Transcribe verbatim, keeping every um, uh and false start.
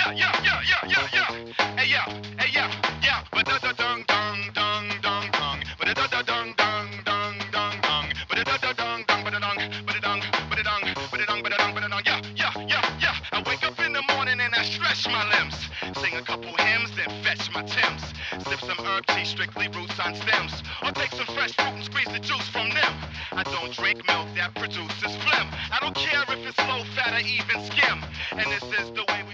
yeah, yeah, yeah, yeah, yeah, yeah. Hey, yeah, hey, yeah, yeah. But da da dung dung dung dung dung. But da da dung dung dung dung dung. But da da dung dung but da dung but da dung but da dung but da dung but da dung but da dung. Yeah, yeah, yeah, yeah. I wake up in the morning and I stretch my limbs. Sing a couple hymns, then fetch my Timbs. Sip some herb tea, strictly roots on stems. Or take some fresh fruit and squeeze the juice from them. I don't drink milk that produces phlegm. I don't care if it's low fat or even skim. And this is the way